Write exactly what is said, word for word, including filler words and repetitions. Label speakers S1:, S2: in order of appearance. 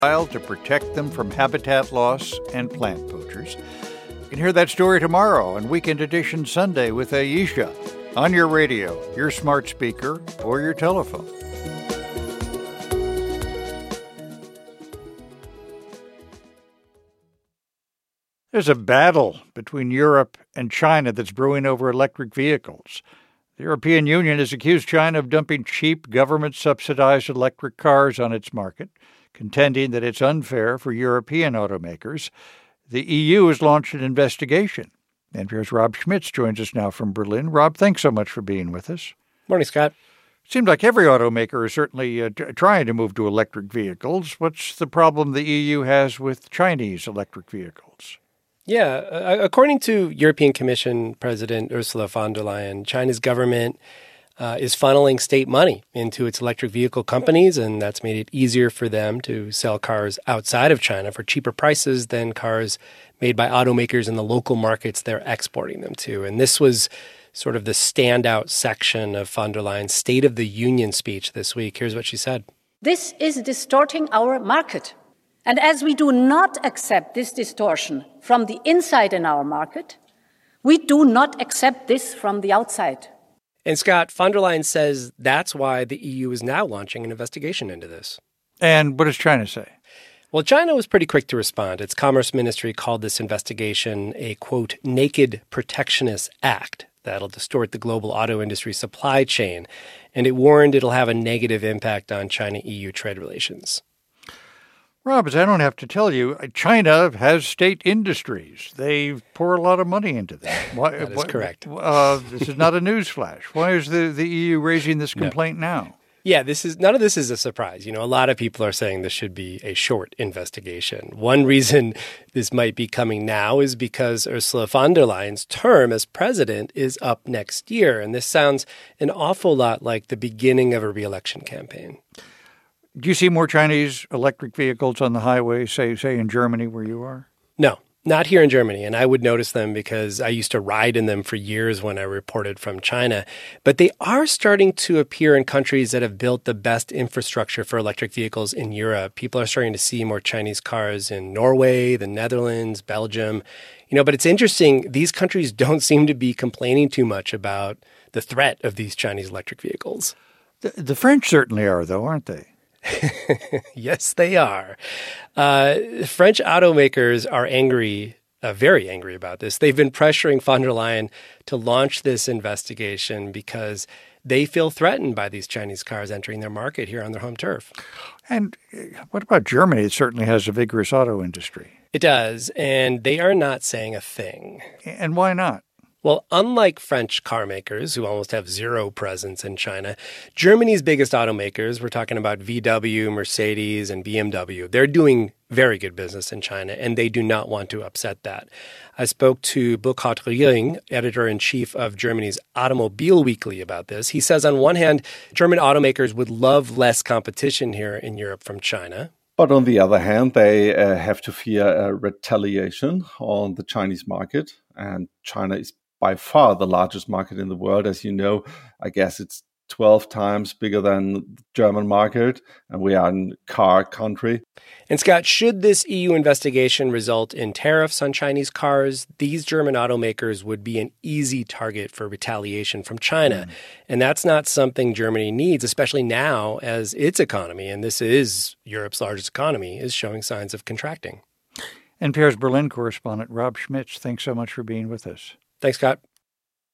S1: to protect them from habitat loss and plant poachers. You can hear that story tomorrow on Weekend Edition Sunday with Aisha on your radio, your smart speaker, or your telephone. There's a battle between Europe and China that's brewing over electric vehicles. The European Union has accused China of dumping cheap government-subsidized electric cars on its market, contending that it's unfair for European automakers. The E U has launched an investigation. N P R's Rob Schmitz joins us now from Berlin. Rob, thanks so much for being with us.
S2: Morning, Scott.
S1: Seems like every automaker is certainly uh, t- trying to move to electric vehicles. What's the problem the E U has with Chinese electric vehicles?
S2: Yeah, uh, according to European Commission President Ursula von der Leyen, China's government uh, is funneling state money into its electric vehicle companies, and that's made it easier for them to sell cars outside of China for cheaper prices than cars made by automakers in the local markets they're exporting them to. And this was sort of the standout section of von der Leyen's State of the Union speech this week. Here's what she said.
S3: This is distorting our market. And as we do not accept this distortion from the inside in our market, we do not accept this from the outside.
S2: And Scott, von der Leyen says that's why the E U is now launching an investigation into this.
S1: And what does China say?
S2: Well, China was pretty quick to respond. Its Commerce Ministry called this investigation a, quote, naked protectionist act that'll distort the global auto industry supply chain. And it warned it'll have a negative impact on China-E U trade relations.
S1: Rob, as I don't have to tell you, China has state industries. They pour a lot of money into them. Why,
S2: that is
S1: why,
S2: correct.
S1: Uh, this is not a news flash. Why is the, the E U raising this complaint
S2: no.
S1: now?
S2: Yeah, this is none of this is a surprise. You know, a lot of people are saying this should be a short investigation. One reason this might be coming now is because Ursula von der Leyen's term as president is up next year. And this sounds an awful lot like the beginning of a re-election campaign.
S1: Do you see more Chinese electric vehicles on the highway, say, say in Germany where you are?
S2: No, not here in Germany. And I would notice them because I used to ride in them for years when I reported from China. But they are starting to appear in countries that have built the best infrastructure for electric vehicles in Europe. People are starting to see more Chinese cars in Norway, the Netherlands, Belgium. You know, but it's interesting. These countries don't seem to be complaining too much about the threat of these Chinese electric vehicles.
S1: The, the French certainly are, though, aren't they?
S2: Yes, they are. Uh, French automakers are angry, uh, very angry about this. They've been pressuring von der Leyen to launch this investigation because they feel threatened by these Chinese cars entering their market here on their home turf.
S1: And what about Germany? It certainly has a vigorous auto industry.
S2: It does, and they are not saying a thing.
S1: And why not?
S2: Well, unlike French car makers, who almost have zero presence in China, Germany's biggest automakers, we're talking about V W, Mercedes, and B M W, they're doing very good business in China, and they do not want to upset that. I spoke to Burkhard Riering, editor-in-chief of Germany's Automobile Weekly, about this. He says, on one hand, German automakers would love less competition here in Europe from China.
S4: But on the other hand, they uh, have to fear uh, retaliation on the Chinese market, and China is by far the largest market in the world. As you know, I guess it's twelve times bigger than the German market, and we are a car country.
S2: And Scott, should this E U investigation result in tariffs on Chinese cars, these German automakers would be an easy target for retaliation from China. Mm. And that's not something Germany needs, especially now as its economy, and this is Europe's largest economy, is showing signs of contracting.
S1: N P R's Berlin correspondent Rob Schmitz, thanks so much for being with us.
S2: Thanks, Scott.